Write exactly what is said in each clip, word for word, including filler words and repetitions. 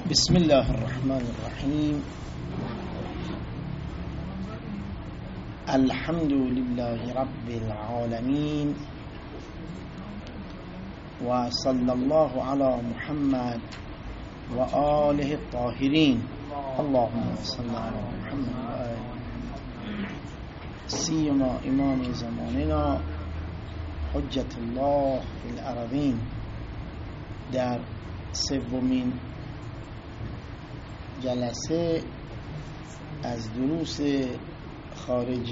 بسم الله الرحمن الرحیم. الحمد لله رب العالمين و صلی الله علی محمد و آله الطاهرین. اللهم صل علی محمد و آله سیما امام زماننا حجت الله فی الارضین. در سومین جلسه از دروس خارج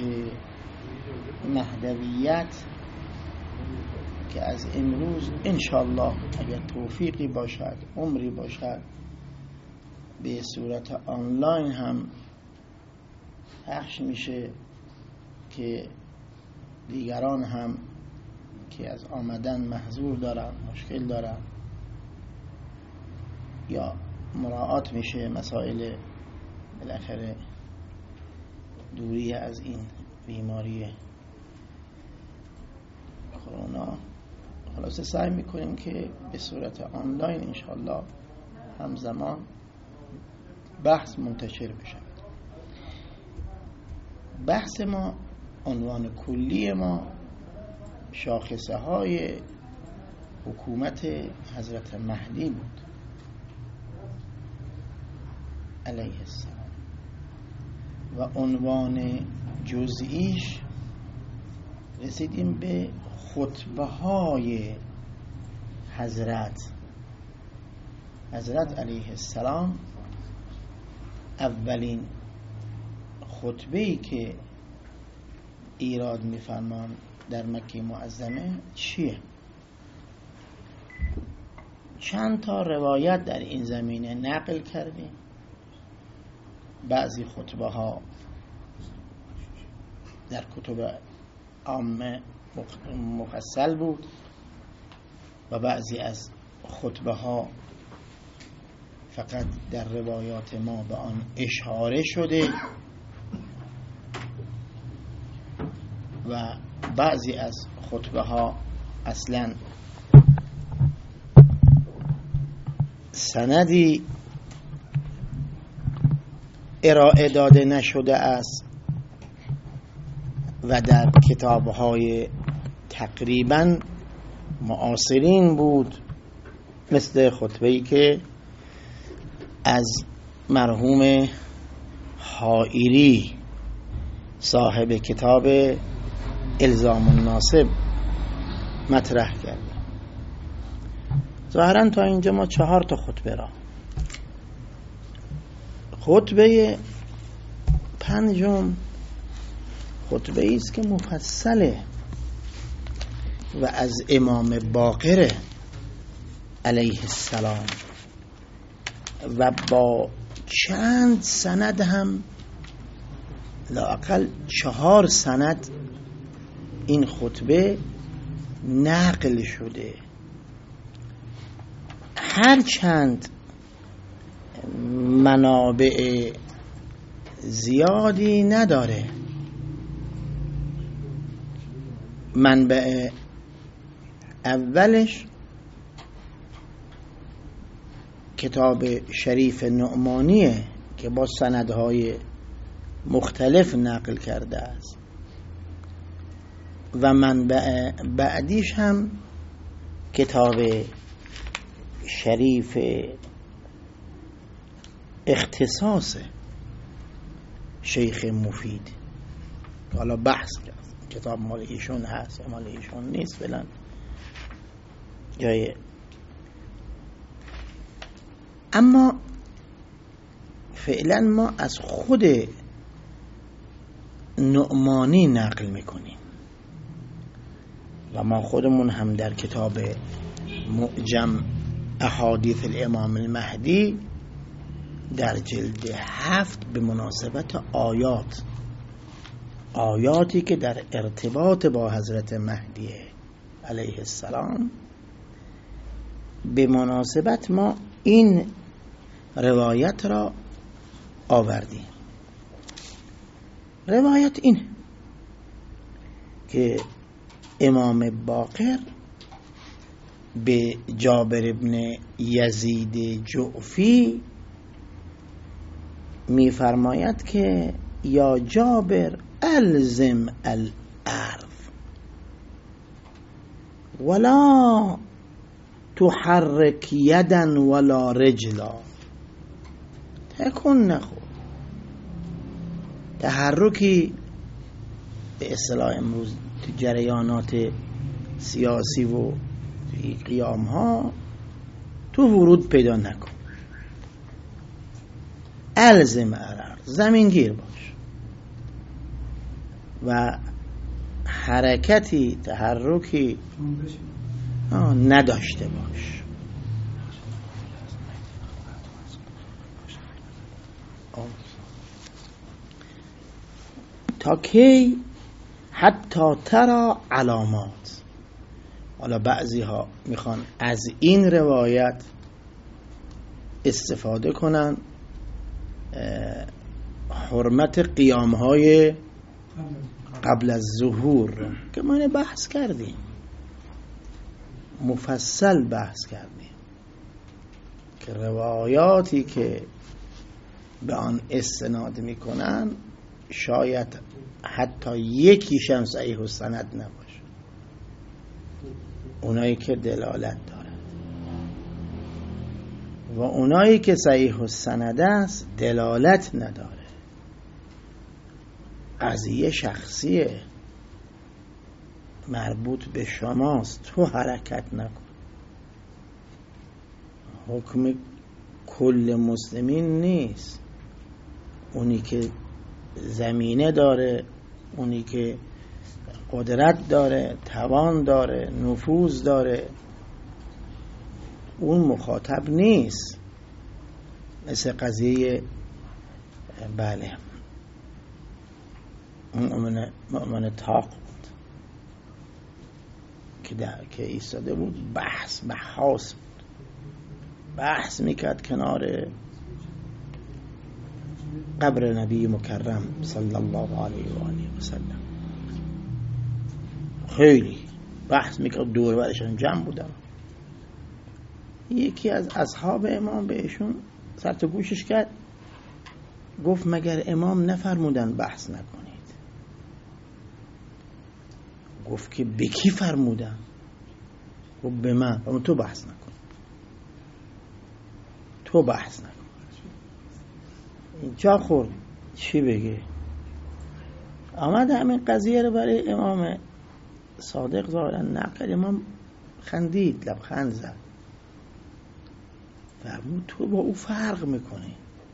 مهدویت که از امروز انشاءالله اگر توفیقی باشد عمری باشد به صورت آنلاین هم پخش میشه که دیگران هم که از آمدن محظور دارن، مشکل دارن یا مراعات میشه مسائل بالاخره دوری از این بیماری کرونا. خلاصه سعی میکنیم که به صورت آنلاین انشاءالله همزمان بحث منتشر بشه. بحث ما، عنوان کلی ما، شاخصه های حکومت حضرت مهدی بود علیه السلام و عنوان جزئیش رسیدیم به خطبه های حضرت حضرت علیه السلام. اولین خطبه‌ای که ایراد می‌فرمان در مکه معظمه چیه؟ چند تا روایت در این زمینه نقل کردیم. بعضی خطبه ها در کتب عامه مفصل بود و بعضی از خطبه ها فقط در روایات ما به آن اشاره شده و بعضی از خطبه ها اصلا سندی ارائه داده نشده است و در کتاب‌های تقریباً معاصرین بود، مثل خطبه‌ای که از مرحوم حائری صاحب کتاب الزام الناصب مطرح کرد. ظاهراً تا اینجا ما چهار تا خطبه را. خطبه پنجم خطبه ای است که مفصله و از امام باقر علیه السلام و با چند سند هم، لااقل چهار سند این خطبه نقل شده. هر چند منابع زیادی نداره. منبع اولش کتاب شریف نعمانیه که با سندهای مختلف نقل کرده است و منبع بعدیش هم کتاب شریف اختصاص شیخ مفید. حالا بحث کرد کتاب مال ایشون هست یا مال ایشون نیست فلان جای. اما فعلا ما از خود نعمانی نقل میکنیم و ما خودمون هم در کتاب معجم احادیث الامام المهدی در جلد هفت به مناسبت آیات آیاتی که در ارتباط با حضرت مهدی علیه السلام به مناسبت ما این روایت را آوردیم. روایت این که امام باقر به جابر ابن یزید جعفی میفرماید که یا جابر الزم الارض ولا تحرک یدا ولا رجلا. تکون نخور. تحرکی به اصطلاح امروز تو جریانات سیاسی و قیام ها تو ورود پیدا نکن. الزم الارض، زمین گیر باش و حرکتی تحرکی نداشته باش. تا کی؟ حتی ترى علامات. حالا بعضی ها میخوان از این روایت استفاده کنن حرمت قیام های قبل از ظهور که ما اینه بحث کردیم، مفصل بحث کردیم که روایاتی که به آن استناد میکنن شاید حتی یکیش هم صحیح السند نباشه، اونایی که دلالت دارن و اونایی که صحیح السند است دلالت نداره. قضیه شخصیه، مربوط به شماست، تو حرکت نکن. حکم کل مسلمین نیست. اونی که زمینه داره، اونی که قدرت داره، توان داره، نفوذ داره، اون مخاطب نیست. مثل قضیه بله مؤمن مؤمن تاق بود که در که ایستاده بود بحث بحاس بود، بحث میکرد کنار قبر نبی مکرم صلی الله علیه و آله و سلم. خیلی بحث میکرد، دور برشان جمع بودن. یکی از اصحاب امام بهشون سر تو گوشش کرد، گفت مگر امام نفرمودن بحث نکنید؟ گفت که به کی فرمودن؟ گفت به من. اما تو بحث نکن، تو بحث نکن. جا خورد چی بگه؟ آمد همین قضیه رو برای امام صادق ظاهرا نقل. امام خندید، لبخند زد، فرمود تو با او فرق میکنی.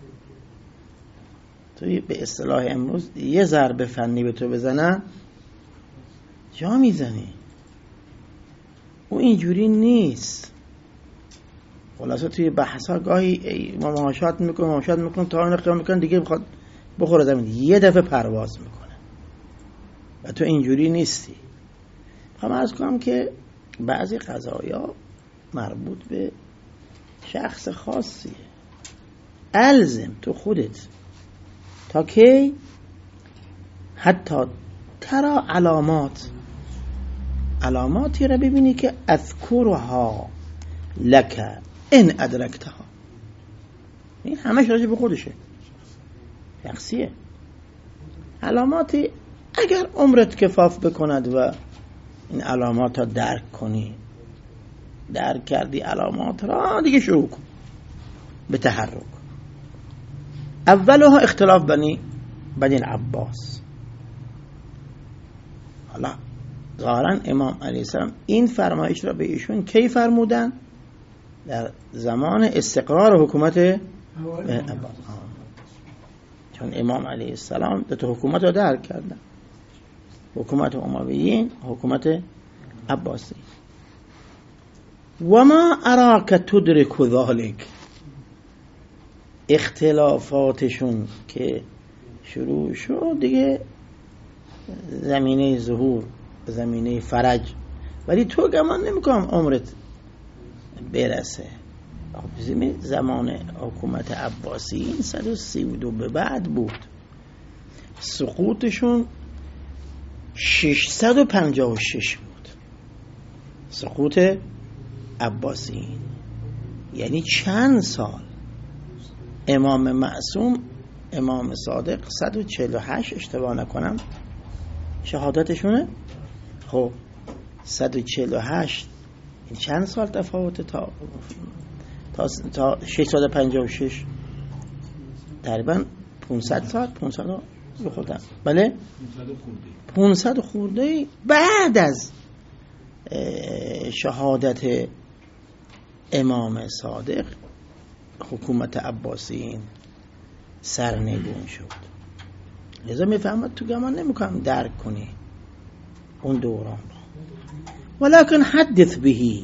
تو به اصطلاح امروز یه ضربه فنی به تو بزنن جا میزنی، او اینجوری نیست. خلاصه توی بحثا گاهی مماشات میکنه مماشات میکنه تا این قیام میکنه دیگه بخواد بخوره زمین، یه دفعه پرواز میکنه و تو اینجوری نیستی. میخوام عرض کنم که بعضی قضایا مربوط به شخص خاصیه. الزم تو خودت تا کی؟ حتی ترى علامات، علاماتی را ببینی که اذکرها لک ان ادرکتها. این همش راجع به خودشه، شخصیه. علاماتی اگر عمرت کفاف بکند و این علامات را درک کنی، درک کردی علامات را، دیگه شروع کن به تحرک. اولها اختلاف بنی بنی العباس. حالا ظاهرا امام علیه السلام این فرمایش را به ایشون کی فرمودن؟ در زمان استقرار حکومت عباس، چون امام علیه السلام دو تا حکومت را درک کردن، حکومت امویین، حکومت عباسی. و ما اراک تدرک ذلک. اختلافاتشون که شروع شد دیگه زمینه ظهور، زمینه فرج، ولی تو گمان نمیکنم عمرت برسه. زمان حکومت عباسی این صد و سی و دو به بعد بود، سقوطشون ششصد و پنجاه و شش بود، سقوط عباسیین. یعنی چند سال امام معصوم امام صادق صد و چهل و هشت اشتباه نکنم شهادتشونه. خب صد و چهل و هشت این چند سال تفاوت تا تا, تا ششصد و پنجاه و شش تقریبا پانصد سال پانصد بخوردم بله پانصد خورده بعد از شهادت امام صادق حکومت عباسیین سرنگون شد. لذا میفهمد تو گمان نمیکنم درک کنی اون دوران. ولكن حدث به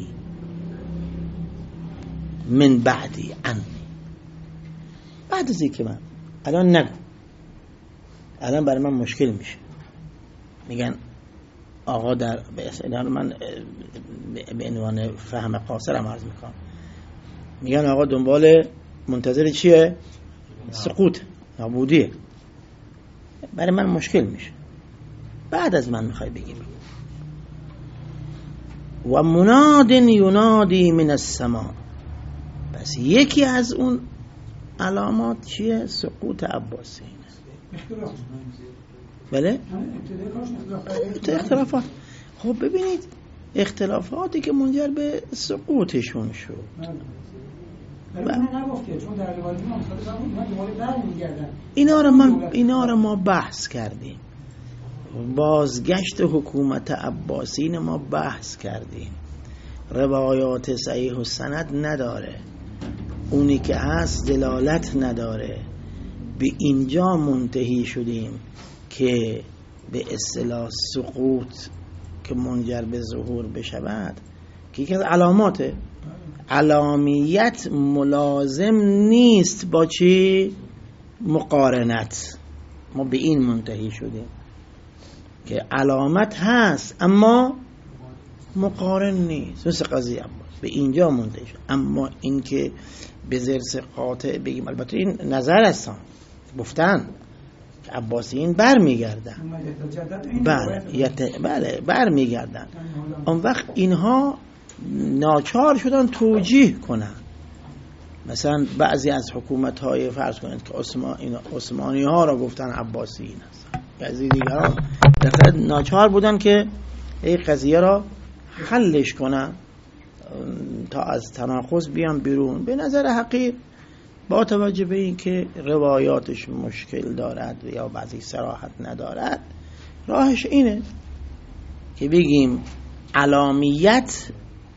من بعدی عنی، بعد از اینکه من الان نگو، الان برای من مشکل میشه. میگن آقا در به اصطلاح من به عنوان فهم قاصرم عرض میکنم، میگن آقا دنبال منتظر چیه؟ سقوط، نابودیه. برای من مشکل میشه. بعد از من میخوای بگی و مناد ینادی من السماء، پس یکی از اون علامات چیه؟ سقوط عباسیین. بله؟ اختلافات. خب ببینید اختلافاتی که منجر به سقوطشون شد. اینا رو من اینا رو ما بحث کردیم. بازگشت حکومت عباسیین ما بحث کردیم. روایات صحیح و سند نداره، اونی که هست دلالت نداره. به اینجا منتهی شدیم که به اصطلاح سقوط که منجر به ظهور بشود که یکی از علاماته، علامیت ملازم نیست با چی؟ مقارنت. ما به این منتهی شدیم که علامت هست اما مقارن نیست. مثل قضیه عباس به اینجا منتهی شد. اما این که به ضرس قاطع بگیم، البته این نظر هستن گفتن که عباسیین بر میگردن، بله بله بر میگردن. اون وقت اینها ناچار شدن توجیه کنن. مثلا بعضی از حکومت های فرض کنید که عثمانی ها را گفتن عباسیین هستن، بعضی دیگران در ناچار بودن که این قضیه را حلش کنن تا از تناقض بیان بیرون. به نظر حقیر با توجه به این که روایاتش مشکل دارد یا بعضی صراحت ندارد، راهش اینه که بگیم علامیت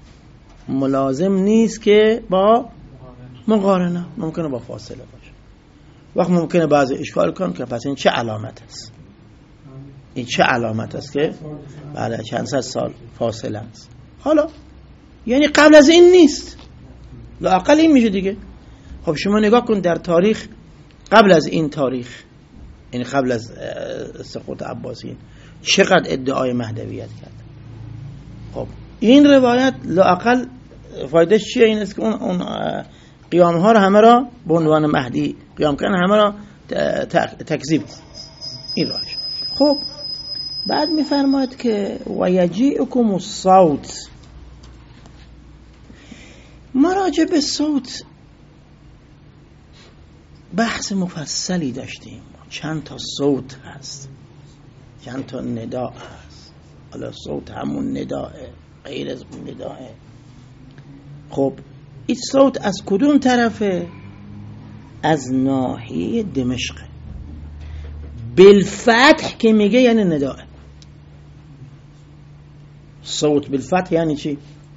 ملازم نیست که با مقارنه، ممکنه با فاصله باشه. وقت ممکنه بعضی اشکال کن که پس این چه علامت است، این چه علامت است که بعد چند صد سال فاصله است. حالا یعنی قبل از این نیست، لااقل این میشه دیگه. خب شما نگاه کن در تاریخ قبل از این تاریخ، یعنی قبل از سقوط عباسیین، چقدر ادعای مهدویت کرد. خب این روایت لااقل فایدهش چیه؟ این است که اون, اون قیام ها رو همه را به عنوان مهدی قیام کردن، همه را تکذیب. این راهش. خب بعد میفرماید که و یجیئکم الصوت، ما راجع به صوت بحث مفصلی داشتیم. چند تا صوت هست، چند تا ندا هست. حالا صوت همون نداه، غیر از نداه. خب این صوت از کدوم طرفه؟ از ناحیه دمشق. بالفتح که میگه یعنی نداه. صوت بالفتح یعنی چی؟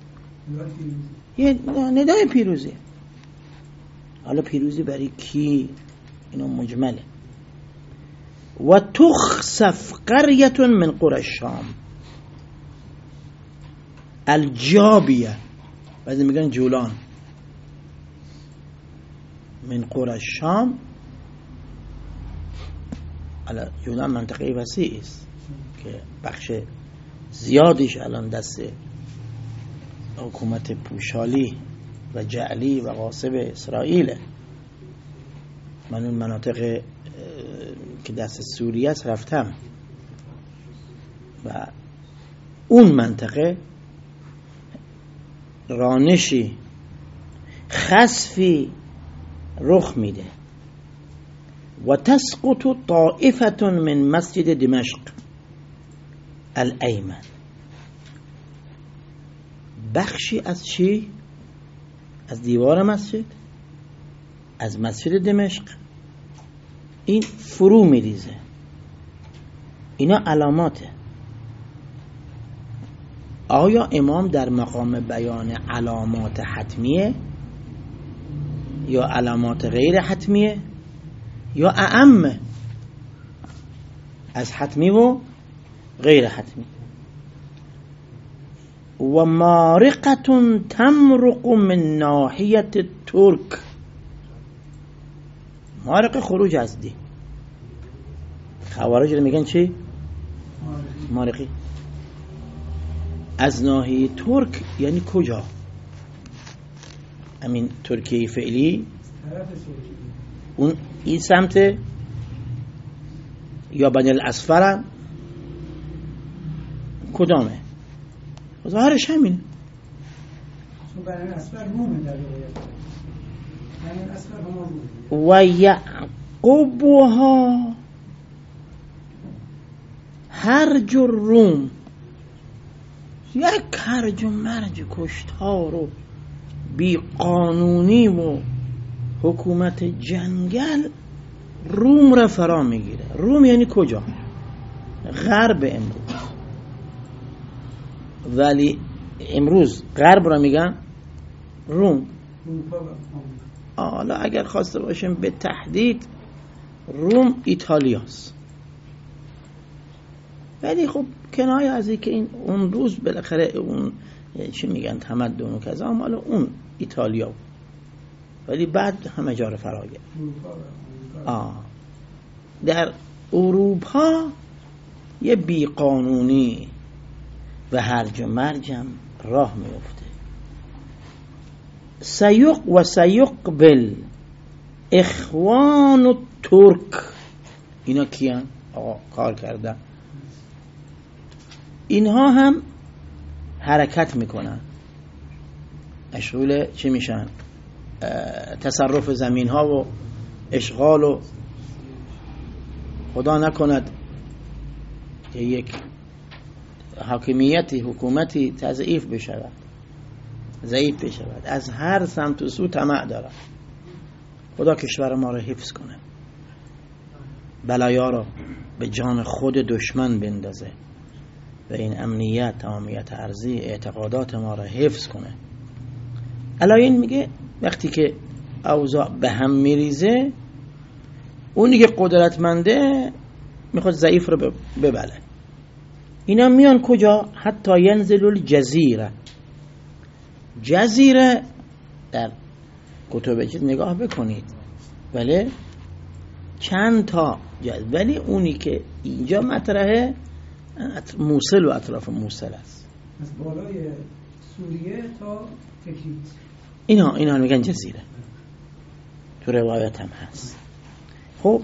یه ندای پیروزی. حالا پیروزی برای کی؟ اینو مجمله. و تخسف قریة من قرى الشام الجابیه، بعضی میگن جولان، من قرى الشام. حالا جولان منطقه وسیعی است که بخش زیادیش الان دست حکومت پوشالی و جعلی و غاصب اسرائیل. من اون مناطق که دست سوریه است رفتم و اون منطقه رانشی خسفی رخ میده و تسقط طائفة من مسجد دمشق الایمن، بخشی از چی؟ از دیوار مسجد، از مسجد دمشق این فرو میریزه. اینا علاماته. آیا امام در مقام بیان علامات حتمیه یا علامات غیر حتمیه یا اعم از حتمی و غیر حتمی؟ و مارقة تمرق من ناحیة ترک، مارق خروج از دی. خوارج رو میگن چی؟ مارقی. از ناحیه ترک یعنی کجا؟ همین ترکیه فعلی اون این سمت یا بنی الاسفر کدامه؟ ظاهرش همین. بنی الاسفر رومه در روایت. بنی الاسفر هم رومه. و یعقبها هرج الروم، یک هرج و مرج کشتار و بی قانونی و حکومت جنگل روم را فرا میگیره. روم یعنی کجا؟ غرب امروز. ولی امروز غرب را میگن روم. حالا اگر خواسته باشیم به تحدید روم ایتالیاست. ولی خب کنایه از این که این اون روز بالاخره اون چی میگن تمدن و کذا مال اون ایتالیا، ولی بعد همه جا رو فرا گرفت. آه در اروپا یه بیقانونی و هرج و مرجم راه میفته. سیق و سیقبل اخوان ترک، اینا کیان؟ آقا کار کردن. اینها هم حرکت میکنن، مشغول چی میشن؟ تصرف زمین ها و اشغال و خدا نکند که یک حاکمیتی حکومتی تضعیف بشود، ضعیف بشود. از هر سمت و سو طمع دارن. خدا کشور ما رو حفظ کنه، بلایا رو به جان خود دشمن بندازه و این امنیت تمامیت ارضی اعتقادات ما رو حفظ کنه. علایین میگه وقتی که اوضاع به هم میریزه، اونی که قدرتمنده میخواد ضعیف رو ببله. اینا میان کجا؟ حتی ینزل الجزیره. جزیره در کتب چیز نگاه بکنید، ولی چند تا جزیره، ولی اونی که اینجا مطرحه موصل و اطراف موصل است، از بالای سوریه تا تکریت. اینا اینا میگن جزیره. تو روایت هم هست. خب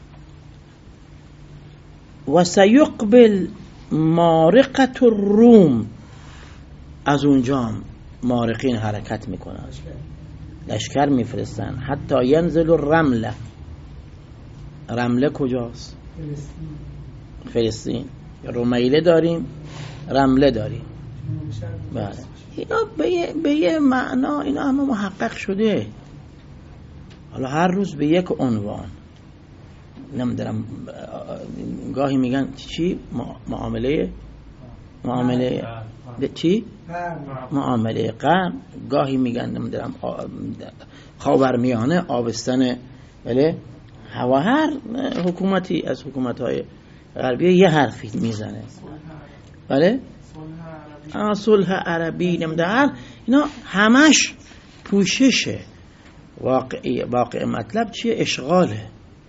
و سیقبل مارقة الروم، از اونجا مارقین حرکت میکنن، لشکر میفرستن. حتی ینزل الرمله. رمله کجاست؟ فلسطین. فلسطین. رمیله داریم، رمله داریم. بله. اینا به یه, به یه معنا اینا همه محقق شده. حالا هر روز به یک عنوان. نمیدونم گاهی میگن چی؟ معامله معامله چی؟ معامله قرن. گاهی میگن نمیدونم خاورمیانه، آبستن. بله. و هر حکومتی از حکومت‌های غربی یه حرفی میزنه. بله؟ صلح عربی نمیدونم. اینا همش پوششه. واقعی واقع مطلب چیه؟ اشغاله،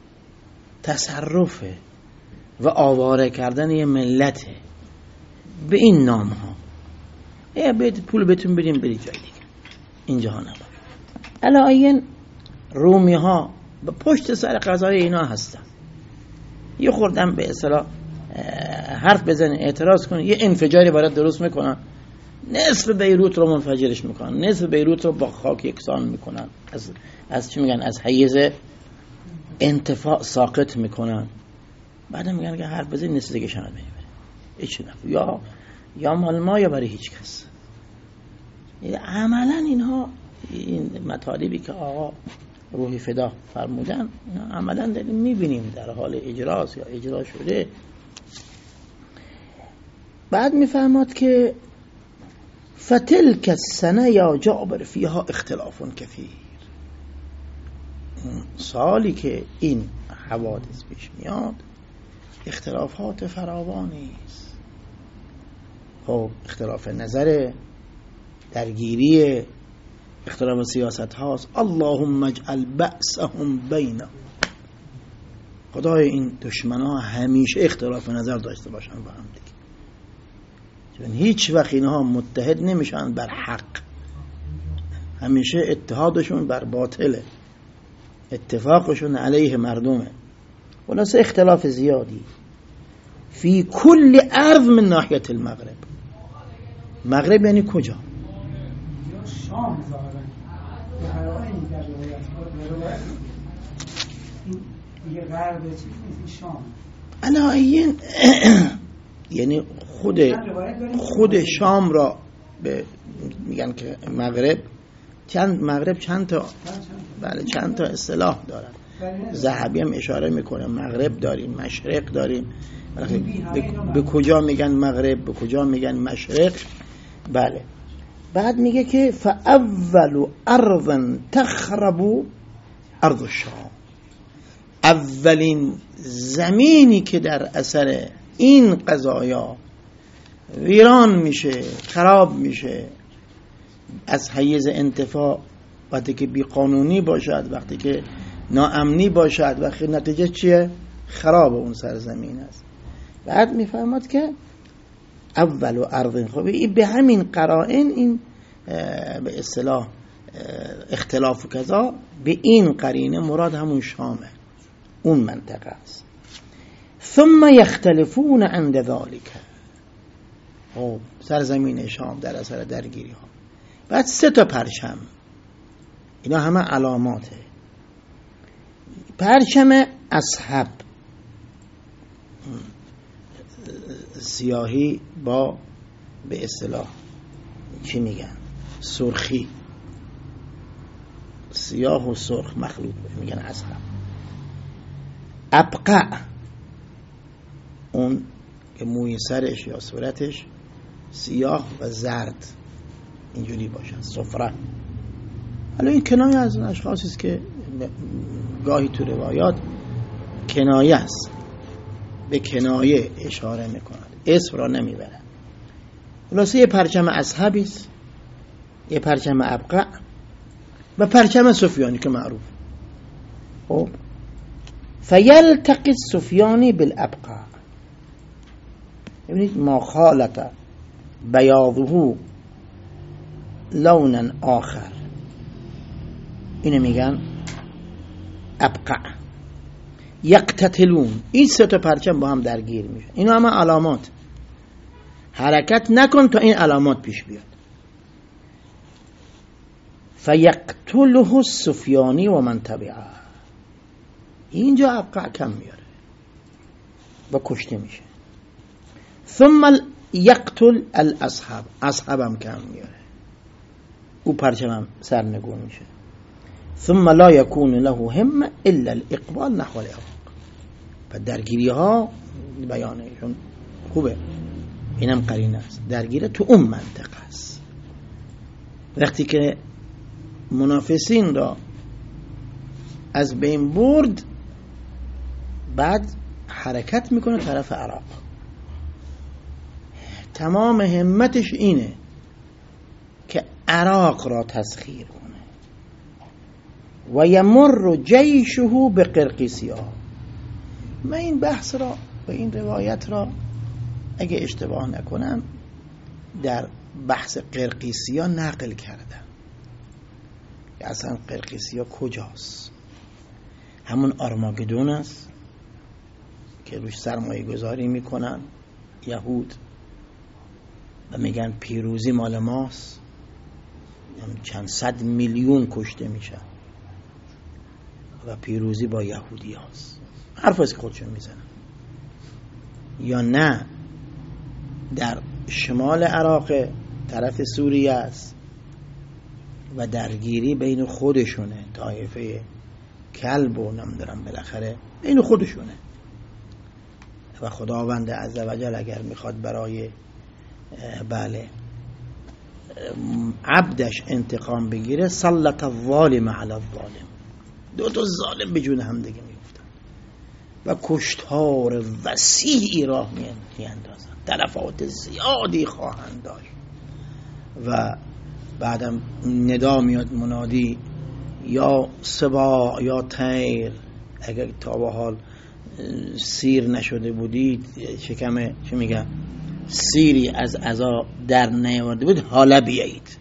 تصرفه و آواره کردن یه ملته به این نام ها. ای باید پول بهتون بدیم برید جای دیگه، اینجا ها نباید. الان رومی ها به پشت سر قضای اینا هستن. یه خوردن به اصطلاح حرف بزنه، اعتراض کنه، یه انفجاری برات درست میکنن، نصف بیروت رو منفجرش میکنن، نصف بیروت رو با خاک یکسان میکنن. از از چی میگن؟ از حیز انتفاع ساقط میکنن، بعد میگن که حرف بزنید نصف دیگه شناد میبره هیچ نفع، یا یا مال ما یا برای هیچ کس. عملا اینها این مطالبی که آقا روحی فدا فرمودن عملا داریم میبینیم در حال اجراست یا اجرا شده. بعد میفهمد که فتلك السنه یا جابر فیها اختلاف کثیر، سالی که این حوادث پیش میاد اختلافات فراوانی است. خب اختلاف نظر، درگیری، اختلاف سیاست هاست. اللهم اجعل بأسهم بینهم، خدای این دشمن ها همیشه اختلاف نظر داشته باشن با هم دیگه، چون هیچ وقت اینها متحد نمیشن بر حق، همیشه اتحادشون بر باطله، اتفاقشون علیه مردمه. خلاصه اختلاف زیادی فی کل ارض من ناحیت المغرب. مغرب یعنی کجا؟ شام ظاهرا به قرائنی در روایت این دیگه غرب چیز نیست، شام علایین یعنی خود خود شام را به میگن که مغرب. چند مغرب چند تا بله چند تا اصطلاح دارن. ذهبی هم اشاره میکنه مغرب داریم، مشرق داریم. به کجا میگن مغرب، به کجا میگن مشرق؟ بله. بعد میگه که فاول ارض تخرب ارض الشام، اولین زمینی که در اثر این قضایا ویران میشه، خراب میشه، از حیز انتفاع، وقتی که بی قانونی باشد، وقتی که ناامنی باشد، وقتی نتیجه چیه؟ خراب اون سرزمین است. بعد میفهمد که اول و ارض، خب به همین قرائن این به اصطلاح اختلاف و کذا به این قرینه مراد همون شامه، اون منطقه است. ثم یختلفون عند ذلك، خب سرزمین شام در اثر درگیری ها. بعد سه تا پرچم، اینا همه علاماته. پرچم اصحاب سیاهی با به اصطلاح چی میگن سرخی، سیاه و سرخ مخلوط میگن اصحاب. ابقع اون که موی سرش یا صورتش سیاه و زرد اینجوری باشن، صفره. حالا این کنایه از اشخاصی است که گاهی تو روایات کنایه است، به کنایه اشاره میکنند، اسم را نمیبرند. خلاصه یه پرچم اصحابی است، یه پرچم ابقع و پرچم سفیانی که معروف. خب فیلتقی السفیانی بالابقع، ببینید ما خالط بیاضه لونا آخر، اینو میگن ابقع. یقتتلون، این سه تا پرچم با هم درگیر میشن. اینا همه علامات، حرکت نکن تا این علامات پیش بیاد. فیقتله السفیانی و من تبعه، اینجا ابقع کم میاره و کشته میشه. ثم یقتل الاصحاب، اصحاب هم کم میاره، او پرچم هم سرنگون میشه. ثم لا يكون له همه الا الاقبال نحو العراق. و درگیری ها بیانشون خوبه، اینم قرینه است، درگیری تو اون منطقه است. وقتی که منافسین را از بین برد، بعد حرکت میکنه طرف عراق. تمام همتش اینه که عراق را تسخیر کنه. و یمر جیشه به قرقیسیا. من این بحث را و این روایت را اگه اشتباه نکنم در بحث قرقیسیا نقل کردم. اصلا قرقیسیا کجاست؟ همون آرماگدون است که روش سرمایه گذاری میکنن یهود و میگن پیروزی مال ماست، چند صد میلیون کشته میشن. و پیروزی با یهودی هاست. حرف هست که خودشون میزنن. یا نه در شمال عراق طرف سوریه است و درگیری بین خودشونه، طایفه کلب و نمیدونم بالاخره بین خودشونه و خداوند عزوجل اگر میخواد برای بله عبدش انتقام بگیره سلط الظالم علی الظالم، دو تا ظالم به جون هم دیگه میفتن و کشتار وسیعی راه میاندازن، تلفات زیادی خواهند داشت. و بعدم ندا میاد منادی یا سبا یا طیر، اگر تا به حال سیر نشده بودید، شکم چه میگن سیری از عزا در نیاورده بود، حالا بیایید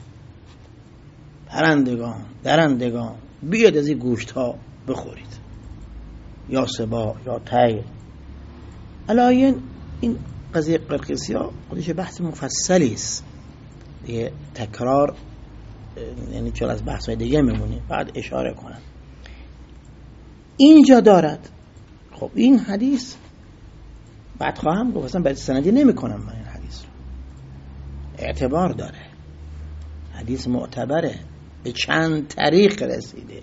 پرندگان درندگان بیاید از این گوشت ها بخورید، یا سبا یا طیر. علاین این قضیه قرقیسی ها خودش بحث مفصلی است دیگه، تکرار یعنی چون از بحث های دیگه میمونیم بعد اشاره کنم. اینجا دارد. خب این حدیث بعد خواهم گفت اصلا بعد سندی نمی کنم من این حدیث رو، اعتبار داره، حدیث معتبره، به چند طریق رسیده.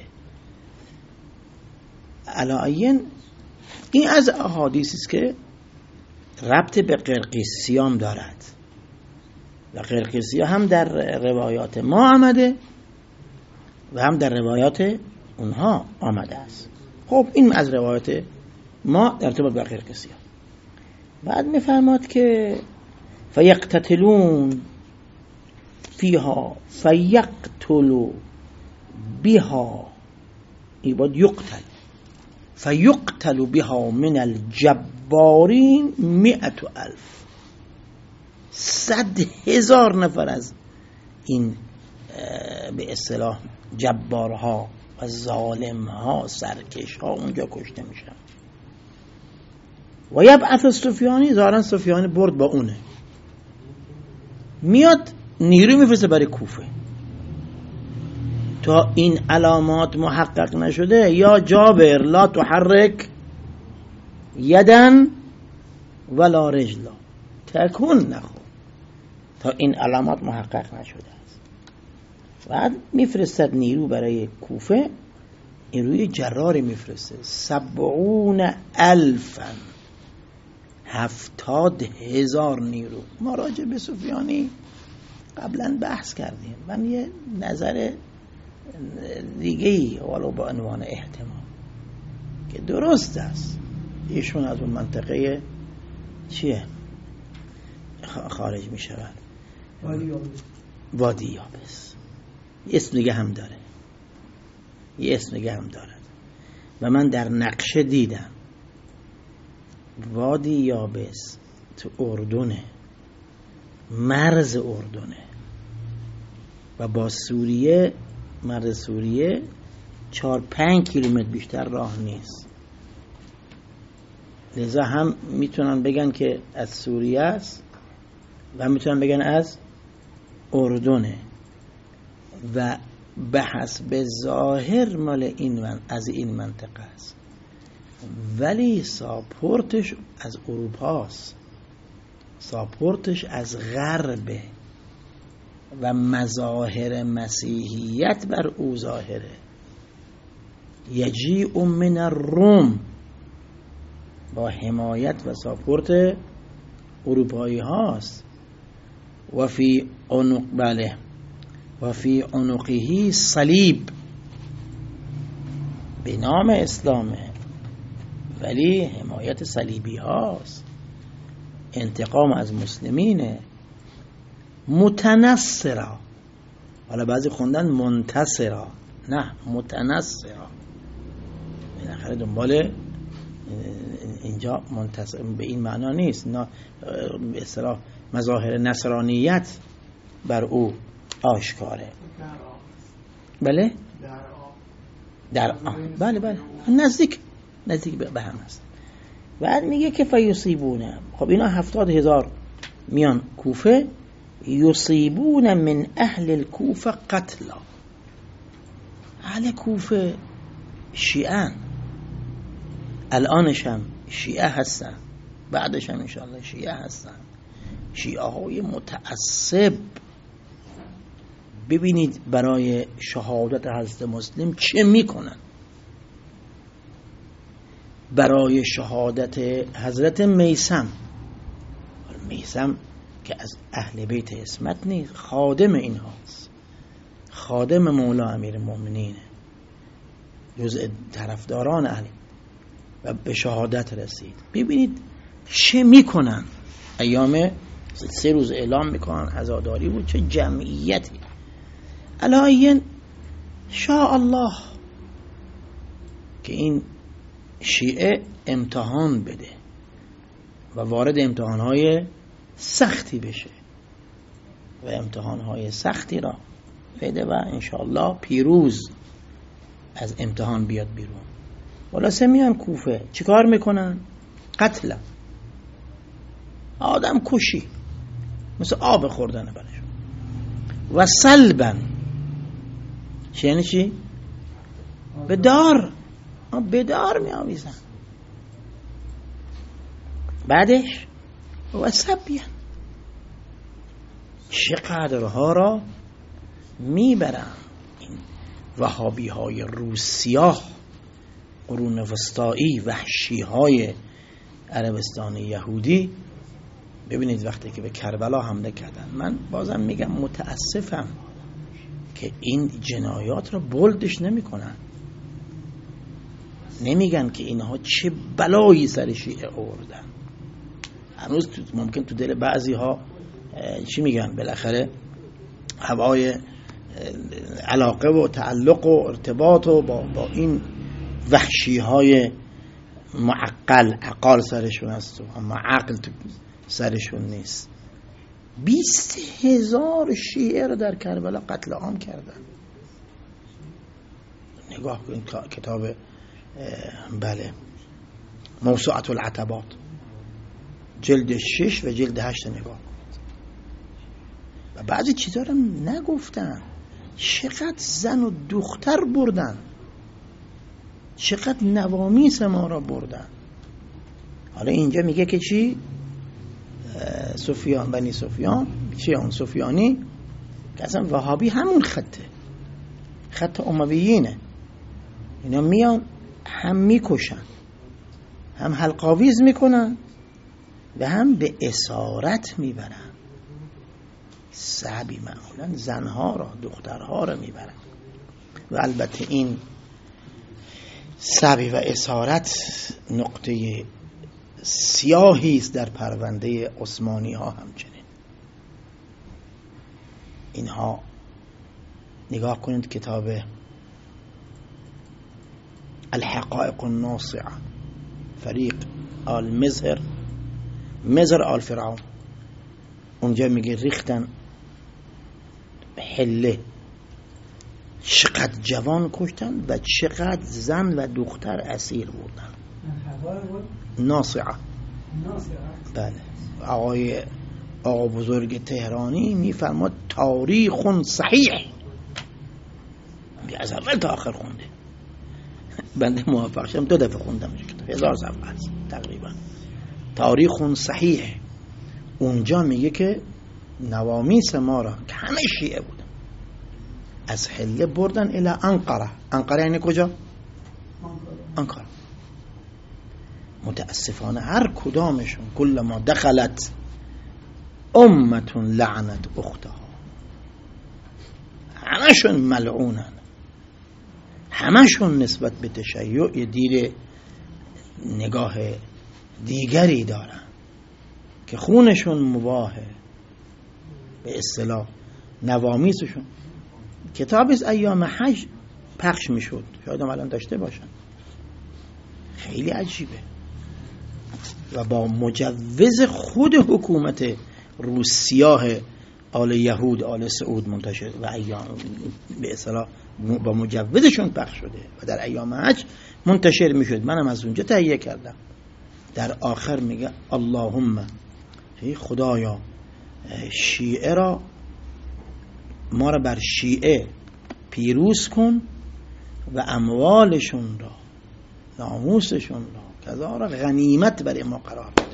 علایین این از احادیثی است که ربط به قرقیسیام دارد و قرقیسی هم در روایات ما آمده و هم در روایات اونها آمده است. خب این از روایات ما در ارتباط با قرقیسی ها. بعد میفرماد که فیقتتلون فیها فیقتلو بها، ای باید یقتل، فیقتل بها من الجبارین مئت الف، صد هزار نفر از این به اصطلاح جبارها و ظالمها سرکشها اونجا کشته میشن. و یبعث سفیانی، ظاهرا سفیانی برد با اونه، میاد نیرو میفرسته برای کوفه. تا این علامات محقق نشده یا جابر لا تحرک یدن ولا رجلا، تکون نخو تا این علامات محقق نشده است. بعد میفرستد نیرو برای کوفه، نیروی جراری میفرسته، سبعون الفا، هفتاد هزار نیرو. ما راجع به سفیانی قبلا بحث کردیم، من یه نظر دیگه ای ولو با عنوان احتمال که درست است، ایشون از اون منطقه چیه خارج می شود، وادی یابس، یه اسم دیگه هم داره، یه اسم دیگه هم دارد و من در نقشه دیدم وادی یابس تو اردنه، مرز اردنه و با سوریه، مرز سوریه چهار پنج کیلومتر بیشتر راه نیست. لذا هم میتونن بگن که از سوریه است و هم میتونن بگن از اردنه و به حسب ظاهر مال این من از این منطقه است، ولی ساپورتش از اروپا است، ساپورتش از غربه و مظاهر مسیحیت بر او ظاهره. یجیء من الروم، با حمایت و ساپورت اروپایی هاست. و فی عنق بله و فی عنقه صلیب، به نام اسلامه ولی حمایت صلیبی هاست، انتقام از مسلمینه. متنصرا، حالا بعضی خوندن منتصرا، نه متنصرا، بالاخره دنبال اینجا منتصر به این معنا نیست، نه به اصطلاح مظاهر نصرانیت بر او آشکاره. بله در آن بله بله نزدیک نزدیک به هم هست. بعد میگه که فیصیبونه، خب اینا هفتاد هزار میان کوفه، یصیبون من اهل الکوفه قتلا، اهل کوفه شیعه، الانش هم شیعه هستن، بعدش هم انشاءالله شیعه هستن، شیعه های متعصب. ببینید برای شهادت حضرت مسلم چه میکنن، برای شهادت حضرت میثم. میثم که از اهل بیت عصمت نیست، خادم این هاست، خادم مولا امیر المؤمنین، جزء طرفداران علی و به شهادت رسید. ببینید چه میکنن، ایام سه روز اعلام میکنن عزاداری بود، چه جمعیتی. الان شاء الله که این شیعه امتحان بده و وارد امتحانهای سختی بشه و امتحانهای سختی را بده و انشاءالله پیروز از امتحان بیاد بیرون. خلاصه میان کوفه چیکار میکنن؟ قتل، آدم کشی، مثل آب خوردن برشون. و سلبن، یعنی چی؟ به دار، به دار می آویزن. بعدش و سبیان، چقدرها را میبرن. این وهابی های روسیاه، قرون وسطایی، وحشی های عربستان یهودی. ببینید وقتی که به کربلا حمله کردن، من بازم میگم متاسفم که این جنایات را بولدش نمی کنن، نمیگن که اینها چه بلایی سر شیعه آوردن. هنوز ممکن تو دل بعضی ها چی میگن، بالاخره هوای علاقه و تعلق و ارتباط و با, با این وحشی های معقل، عقال سرشون هست، اما عقل تو سرشون نیست. بیست هزار شیعه رو در کربلا قتل عام کردن. نگاه کنید کتاب بله موسوعة العتبات جلد شش و جلد هشت نگاه. و بعضی چیزا رو نگفتن. چقدر زن و دختر بردن، چقدر نوامیس ما را بردن. حالا اینجا میگه که چی؟ سفیان، بنی سفیان، چی اون سفیانی که اصلا وهابی همون خطه، خط امویینه. اینا میان هم میکشن، هم حلقاویز میکنن و هم به اسارت میبرن. صحابی معمولا زنها را، دخترها را میبرن. و البته این صحابی و اسارت نقطه سیاهی است در پرونده عثمانی ها. همچنین اینها نگاه کنید کتاب الحقائق الناصعه، فریق آل مظهر، مظهر آل فرعون، اونجا میگه ریختن حله، چقدر جوان کشتن و چقدر زن و دختر اسیر بردن. ناصعه، بله. آقای آقا بزرگ تهرانی میفرماد تاریخ صحیح، از اول تا آخر خونده. بنده موفق شدم دو دفعه خوندم، هزار صفحه است تقریبا. تاریخ صحیح. اونجا میگه که نوامیس ما را که همه شیعه بودن از حله بردن الی انقره. انقره یعنی کجا؟ انقره. متاسفانه هر کدامشون کل ما دخلت امت لعنت اختها، همشون ملعونن، همشون نسبت به تشیع یه دید نگاه دیگری دارن که خونشون مباهه، به اصطلاح نوامیسشون. کتاب از ایام حج پخش میشد، شاید هم الان داشته باشن. خیلی عجیبه و با مجوز خود حکومت روسیاه آل یهود آل سعود منتشر و ایام به اصطلاح با مجوزشون پخش شده و در ایام حج منتشر میشد. منم از اونجا تهیه کردم. در آخر میگه اللهم خدایا شیعه را، ما را بر شیعه پیروز کن و اموالشون را، ناموسشون را، کذا را غنیمت برای ما قرار بده.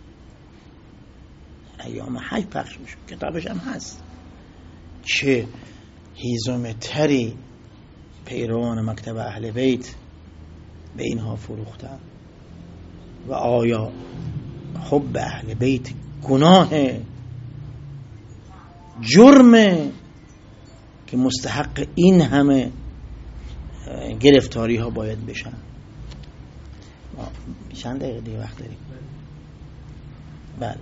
ایام حج پخش میشه، کتابش هم هست. چه هیزم تری پیروان مکتب اهل بیت به اینها فروختن و آیا حب اهل بیت گناه جرمه که مستحق این همه گرفتاری ها باید بشن؟ چند دقیقه دیگه وقت داریم؟ بله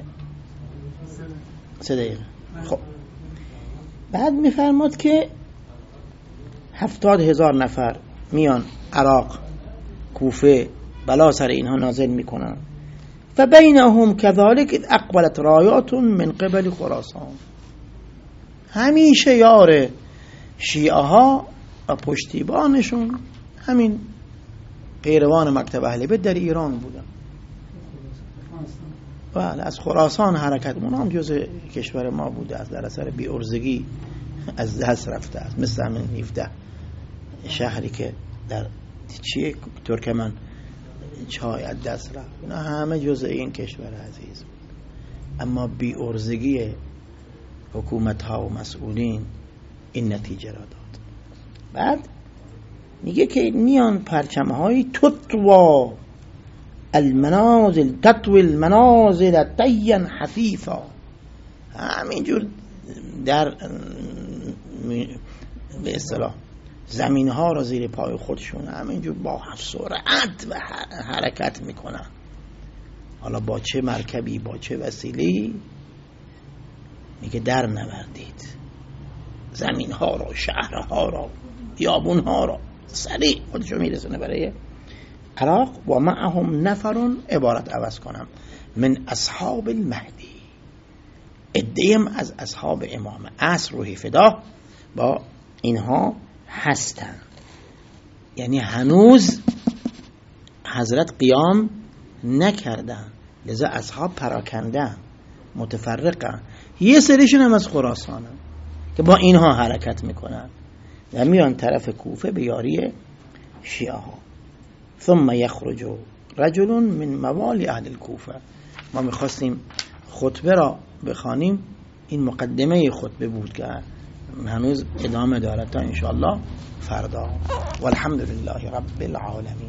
سه دقیقه. خب بعد میفرماد که هفتاد هزار نفر میان عراق کوفه بلا سر اینها نازل میکنن. فبینهم كذلك اقبلت رایات من قبل خراسان. همیشه یار شیعه ها و پشتیبانشون همین پیروان مکتب اهل بیت در ایران بودن. بله از خراسان حرکت، اون هم جز کشور ما بوده، از در اثر بی‌عرضگی از دست رفته است. مثل همین هفده شهری که در چیه ترکمن چای از دست رفت، اینا همه جز این کشور عزیز بود. اما بی‌عرضگی حکومت ها و مسئولین این نتیجه را داد. بعد میگه که میان پرچم های تطوا المنازل تطوی المنازل طیا حفیفا، همینجور در به اصطلاح زمین ها را زیر پای خودشون همینجور با سرعت و حرکت میکنن. حالا با چه مرکبی، با چه وسیله‌ای؟ میگه در نوردید زمین ها را، شهرها را، بیابون ها را، سریع خودشو میرسونه برای عراق. و معهم نفرون، عبارت عوض کنم، من اصحاب المهدی، عده‌ام از اصحاب امام عصر روحی فدا با اینها هستن. یعنی هنوز حضرت قیام نکردن، لذا اصحاب پراکندن، متفرقن. یه سریشون هم از خراسانن که با اینها حرکت میکنن و میان طرف کوفه به یاری شیعه ها. ثم یخرج رجل من موالی اهل الکوفه. ما میخواستیم خطبه را بخوانیم، این مقدمه خطبه بود که هنوز ادامه دارد تا انشاءالله فردا. والحمد لله رب العالمین.